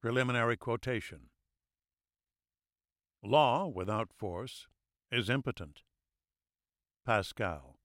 Preliminary quotation. Law without force is impotent. Pascal.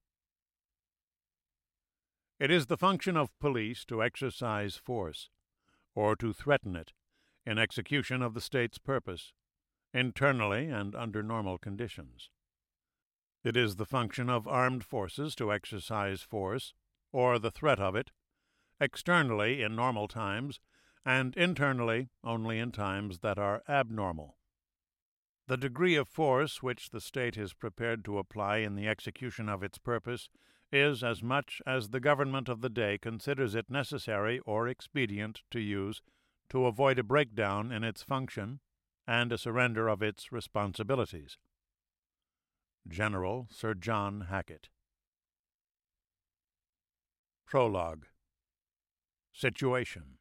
It is the function of police to exercise force, or to threaten it, in execution of the state's purpose, internally and under normal conditions. It is the function of armed forces to exercise force, or the threat of it, externally in normal times, and internally only in times that are abnormal. The degree of force which the state is prepared to apply in the execution of its purpose is as much as the government of the day considers it necessary or expedient to use to avoid a breakdown in its function and a surrender of its responsibilities. General Sir John Hackett. Prologue. Situation.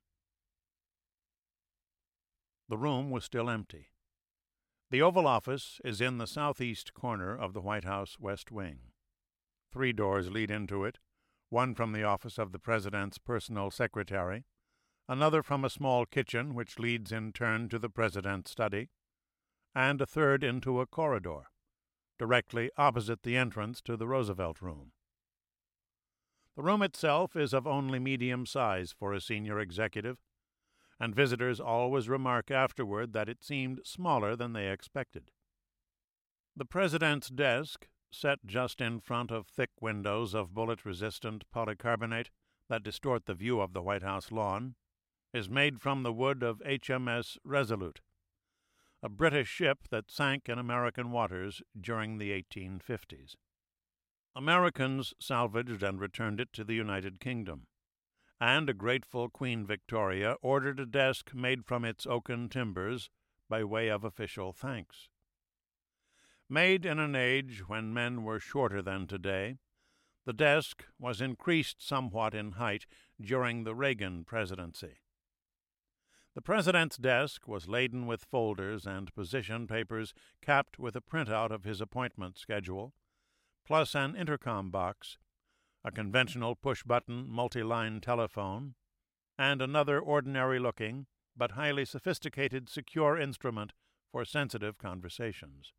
The room was still empty. The Oval Office is in the southeast corner of the White House West Wing. 3 doors lead into it, one from the office of the President's personal secretary, another from a small kitchen which leads in turn to the President's study, and a third into a corridor, directly opposite the entrance to the Roosevelt Room. The room itself is of only medium size for a senior executive, and visitors always remark afterward that it seemed smaller than they expected. The President's desk, set just in front of thick windows of bullet-resistant polycarbonate that distort the view of the White House lawn, is made from the wood of HMS Resolute, a British ship that sank in American waters during the 1850s. Americans salvaged and returned it to the United Kingdom, and a grateful Queen Victoria ordered a desk made from its oaken timbers by way of official thanks. Made in an age when men were shorter than today, the desk was increased somewhat in height during the Reagan presidency. The President's desk was laden with folders and position papers capped with a printout of his appointment schedule, plus an intercom box, a conventional push-button multi-line telephone, and another ordinary-looking but highly sophisticated secure instrument for sensitive conversations.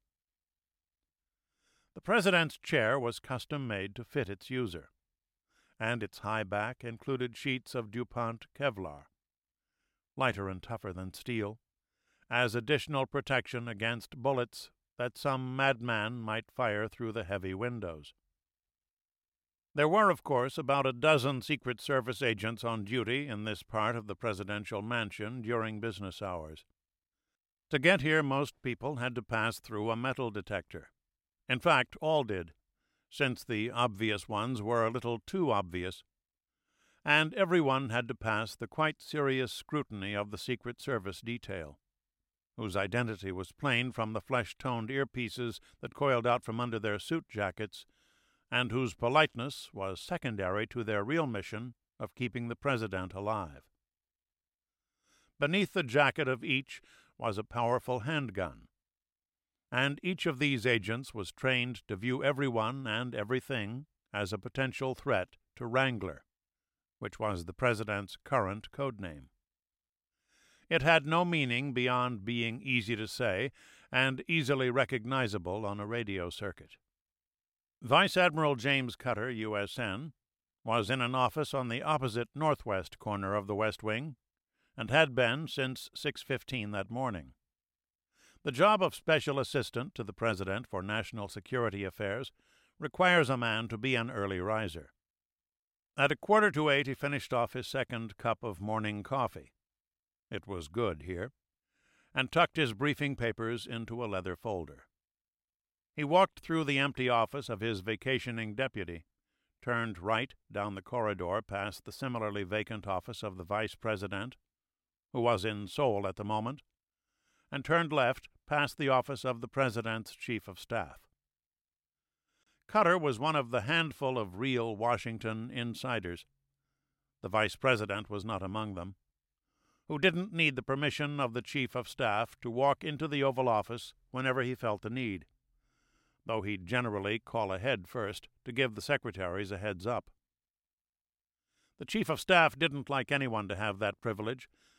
The President's chair was custom-made to fit its user, and its high back included sheets of DuPont Kevlar, lighter and tougher than steel, as additional protection against bullets that some madman might fire through the heavy windows. There were, of course, about a dozen Secret Service agents on duty in this part of the presidential mansion during business hours. To get here, most people had to pass through a metal detector. In fact, all did, since the obvious ones were a little too obvious, and everyone had to pass the quite serious scrutiny of the Secret Service detail, whose identity was plain from the flesh-toned earpieces that coiled out from under their suit jackets, and whose politeness was secondary to their real mission of keeping the President alive. Beneath the jacket of each was a powerful handgun, and each of these agents was trained to view everyone and everything as a potential threat to Wrangler, which was the President's current code name. It had no meaning beyond being easy to say and easily recognizable on a radio circuit. Vice Admiral James Cutter, USN, was in an office on the opposite northwest corner of the West Wing, and had been since 6:15 that morning. The job of Special Assistant to the President for National Security Affairs requires a man to be an early riser. At 7:45 he finished off his second cup of morning coffee. It was good here, and tucked his briefing papers into a leather folder. He walked through the empty office of his vacationing deputy, turned right down the corridor past the similarly vacant office of the Vice President, who was in Seoul at the moment, and turned left past the office of the President's Chief of Staff. Cutter was one of the handful of real Washington insiders, the Vice President was not among them, who didn't need the permission of the Chief of Staff to walk into the Oval Office whenever he felt the need, though he'd generally call ahead first to give the secretaries a heads up. The Chief of Staff didn't like anyone to have that privilege,